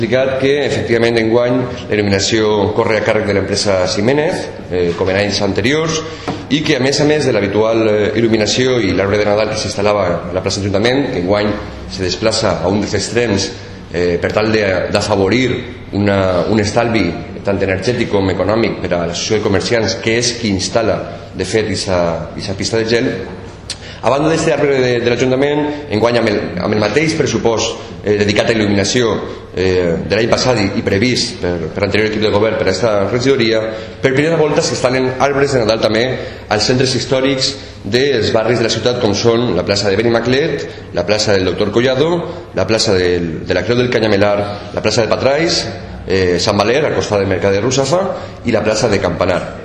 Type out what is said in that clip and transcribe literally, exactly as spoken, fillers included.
Explicat que, efectivament, enguany la il·luminació corre a càrrec de l'empresa Ximénez, eh, com en anys anteriors, i que, a més a més de l'habitual eh, il·luminació i l'arbre de Nadal que s'instal·lava a la plaça d'Ajuntament, que enguany se desplaça a un dels extrems eh, per tal d'afavorir un estalvi tant energètic com econòmic per a l'associació de comerciants, que és qui instal·la, de fet, aquesta pista de gel. A banda d'aquest arbre de, de l'Ajuntament, enguany amb el, amb el mateix pressupost eh, dedicat a il·luminació eh, de l'any passat i, i previst per, per l'anterior equip de govern per a aquesta regidoria, per primera volta s'instal·len arbres de Nadal també als centres històrics dels barris de la ciutat, com són la plaça de Benimaclet, la plaça del Doctor Collado, la plaça del, de la Creu del Canyamelar, la plaça de Patrais, eh, Sant Valer, al costat del Mercat de Russafa, i la plaça de Campanar.